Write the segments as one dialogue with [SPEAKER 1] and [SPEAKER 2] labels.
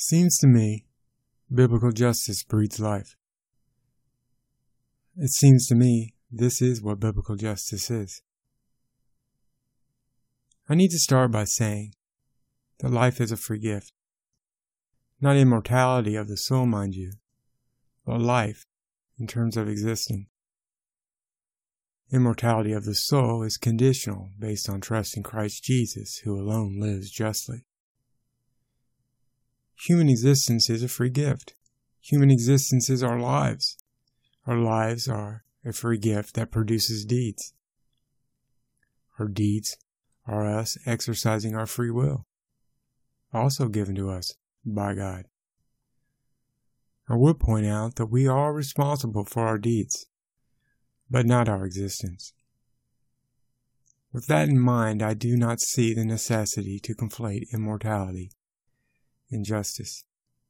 [SPEAKER 1] Seems to me, biblical justice breeds life. It seems to me this is what biblical justice is. I need to start by saying that life is a free gift. Not immortality of the soul, mind you, but life in terms of existing. Immortality of the soul is conditional based on trust in Christ Jesus, who alone lives justly. Human existence is a free gift. Human existence is our lives. Our lives are a free gift that produces deeds. Our deeds are us exercising our free will, also given to us by God. I would point out that we are responsible for our deeds, but not our existence. With that in mind, I do not see the necessity to conflate immortality and justice.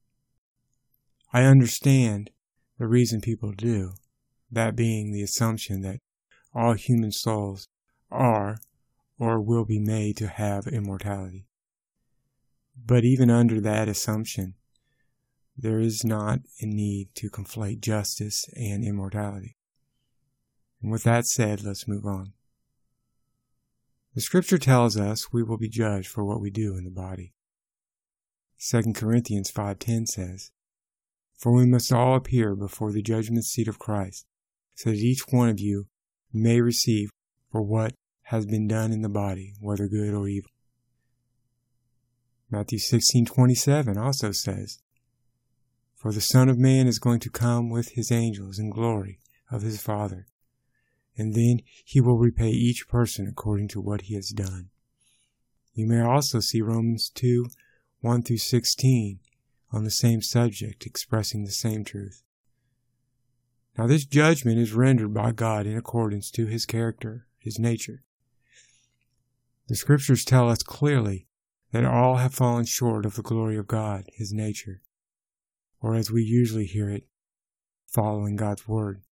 [SPEAKER 1] I understand the reason people do, that being the assumption that all human souls are or will be made to have immortality. But even under that assumption, there is not a need to conflate justice and immortality. And with that said, let's move on. The scripture tells us we will be judged for what we do in the body. 2 Corinthians 5:10 says, "For we must all appear before the judgment seat of Christ, so that each one of you may receive for what has been done in the body, whether good or evil." Matthew 16:27 also says, "For the Son of Man is going to come with his angels in glory of his Father, and then he will repay each person according to what he has done." You may also see Romans 2:1-16 on the same subject, expressing the same truth. Now this judgment is rendered by God in accordance to his character, his nature. The scriptures tell us clearly that all have fallen short of the glory of God, his nature, or as we usually hear it, following God's word.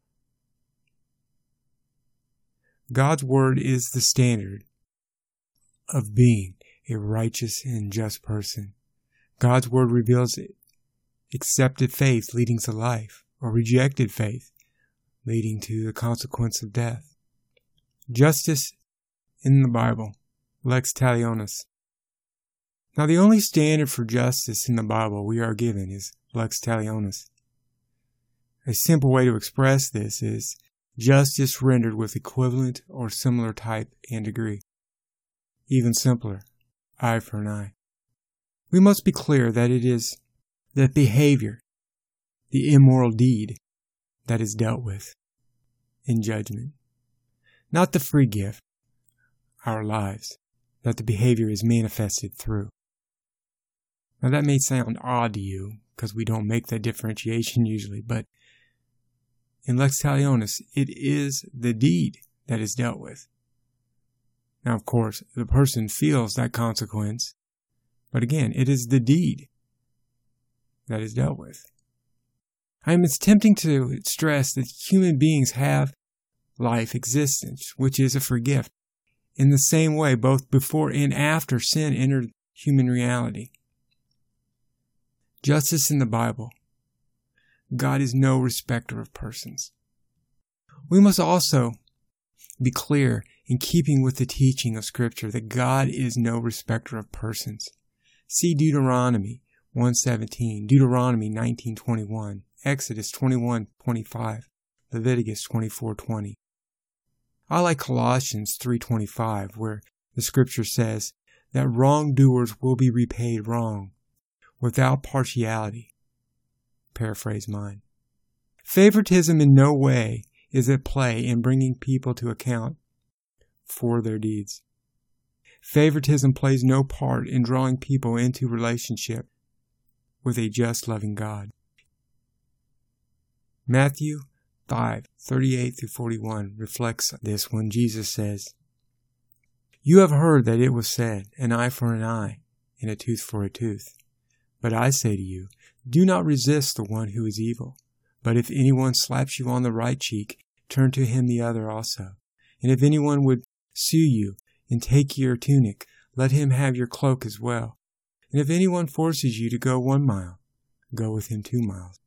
[SPEAKER 1] God's word is the standard of being a righteous and just person. God's word reveals accepted faith leading to life, or rejected faith leading to the consequence of death. Justice in the Bible, lex talionis. Now the only standard for justice in the Bible we are given is lex talionis. A simple way to express this is justice rendered with equivalent or similar type and degree. Even simpler, eye for an eye. We must be clear that it is the behavior, the immoral deed, that is dealt with in judgment, not the free gift, our lives, that the behavior is manifested through. Now that may sound odd to you, because we don't make that differentiation usually, but in lex talionis, it is the deed that is dealt with. Now, of course, the person feels that consequence, but again, it is the deed that is dealt with. It's tempting to stress that human beings have life existence, which is a free gift. In the same way, both before and after sin entered human reality. Justice in the Bible. God is no respecter of persons. We must also be clear in keeping with the teaching of Scripture that God is no respecter of persons. See Deuteronomy 1:17, Deuteronomy 19:21, Exodus 21:25, Leviticus 24:20. I like Colossians 3:25, where the Scripture says that wrongdoers will be repaid wrong, without partiality. Paraphrase mine. Favoritism in no way is at play in bringing people to account for their deeds. Favoritism plays no part in drawing people into relationship with a just, loving God. Matthew 5:38-41 reflects this when Jesus says, "You have heard that it was said, an eye for an eye, and a tooth for a tooth. But I say to you, do not resist the one who is evil. But if anyone slaps you on the right cheek, turn to him the other also. And if anyone would sue you and take your tunic, let him have your cloak as well. And if anyone forces you to go 1 mile, go with him 2 miles.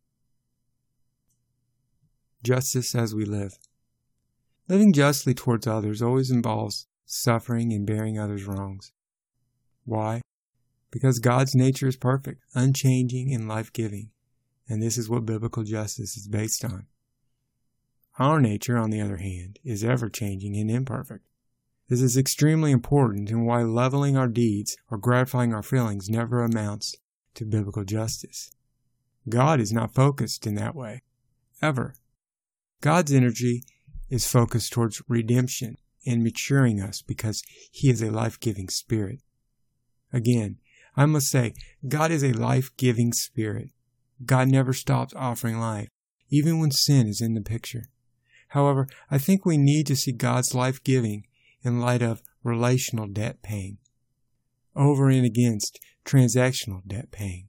[SPEAKER 1] Justice as we live. Living justly towards others always involves suffering and bearing others' wrongs. Why? Because God's nature is perfect, unchanging, and life-giving, and this is what biblical justice is based on. Our nature, on the other hand, is ever-changing and imperfect. This is extremely important and why leveling our deeds or gratifying our feelings never amounts to biblical justice. God is not focused in that way, ever. God's energy is focused towards redemption and maturing us because He is a life-giving Spirit. Again, I must say, God is a life-giving Spirit. God never stops offering life, even when sin is in the picture. However, I think we need to see God's life-giving in light of relational debt paying, over and against transactional debt paying.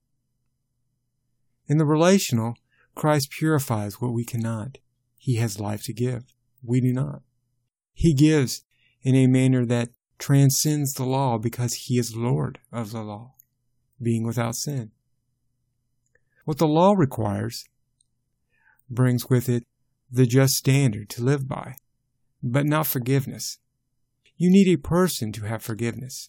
[SPEAKER 1] In the relational, Christ purifies what we cannot. He has life to give. We do not. He gives in a manner that transcends the law because He is Lord of the law, being without sin. What the law requires brings with it the just standard to live by, but not forgiveness. You need a person to have forgiveness.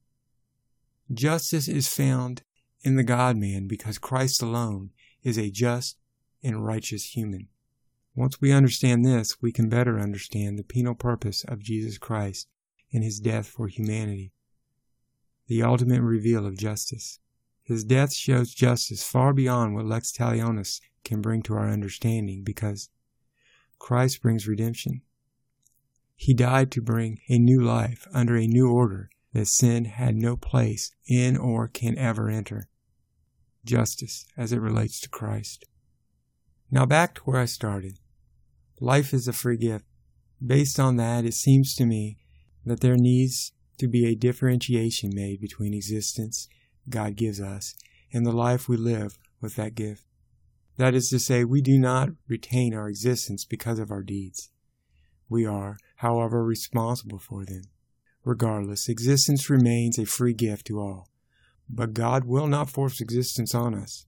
[SPEAKER 1] Justice is found in the God-man because Christ alone is a just and righteous human. Once we understand this, we can better understand the penal purpose of Jesus Christ and His death for humanity, the ultimate reveal of justice. His death shows justice far beyond what lex talionis can bring to our understanding because Christ brings redemption. He died to bring a new life under a new order that sin had no place in or can ever enter. Justice as it relates to Christ. Now back to where I started. Life is a free gift. Based on that, it seems to me that there needs to be a differentiation made between existence God gives us and the life we live with that gift. That is to say, we do not retain our existence because of our deeds. We are, however, responsible for them. Regardless, existence remains a free gift to all. But God will not force existence on us.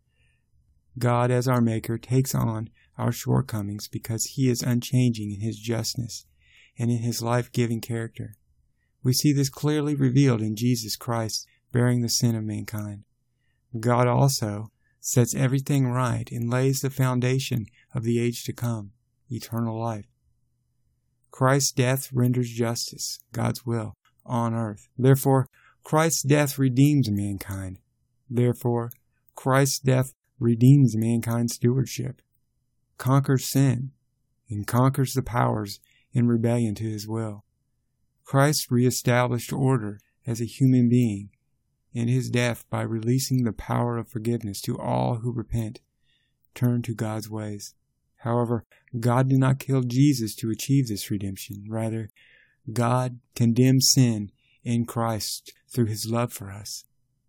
[SPEAKER 1] God, as our Maker, takes on our shortcomings because He is unchanging in His justness and in His life-giving character. We see this clearly revealed in Jesus Christ bearing the sin of mankind. God also sets everything right and lays the foundation of the age to come, eternal life. Christ's death renders justice, God's will, on earth. Therefore, Christ's death redeems mankind. Therefore, Christ's death redeems mankind's stewardship, conquers sin, and conquers the powers in rebellion to His will. Christ reestablished order as a human being in His death by releasing the power of forgiveness to all who repent, turn to God's ways. However, God did not kill Jesus to achieve this redemption. Rather, God condemned sin in Christ through His love for us.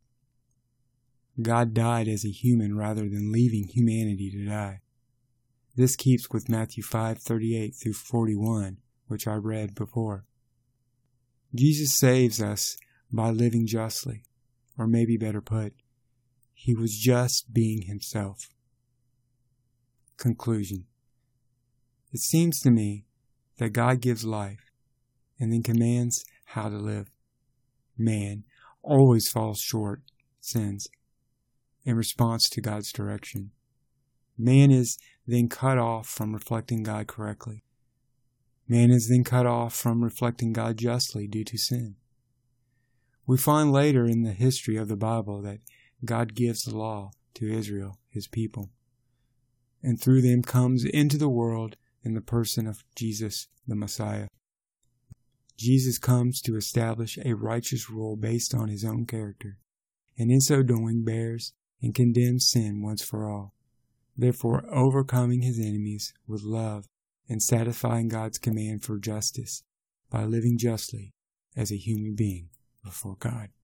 [SPEAKER 1] God died as a human rather than leaving humanity to die. This keeps with Matthew 5:38 through 41, which I read before. Jesus saves us by living justly, or maybe better put, He was just being Himself. Conclusion. It seems to me that God gives life and then commands how to live. Man always falls short, sins, in response to God's direction. Man is then cut off from reflecting God correctly. Man is then cut off from reflecting God justly due to sin. We find later in the history of the Bible that God gives the law to Israel, His people, and through them comes into the world in the person of Jesus, the Messiah. Jesus comes to establish a righteous rule based on His own character, and in so doing bears and condemns sin once for all, therefore overcoming His enemies with love and satisfying God's command for justice by living justly as a human being before God.